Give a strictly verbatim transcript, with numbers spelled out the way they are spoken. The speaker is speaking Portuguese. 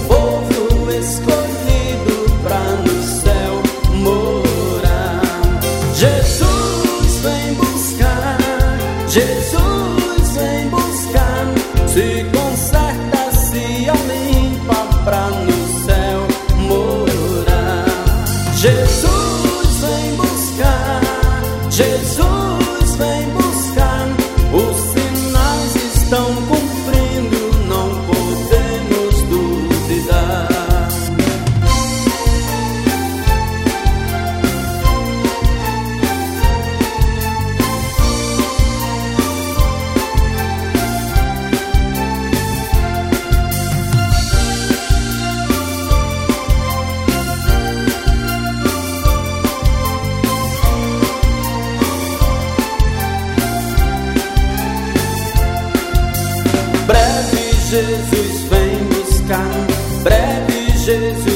povo escolhido pra no céu morar. Jesus vem buscar, Jesus vem buscar, se conserta, se limpa pra no céu morar. Jesus vem buscar, Jesus vem buscar, os sinais estão cumprindo, não podemos duvidar. Breve Jesus vem buscar, breve Jesus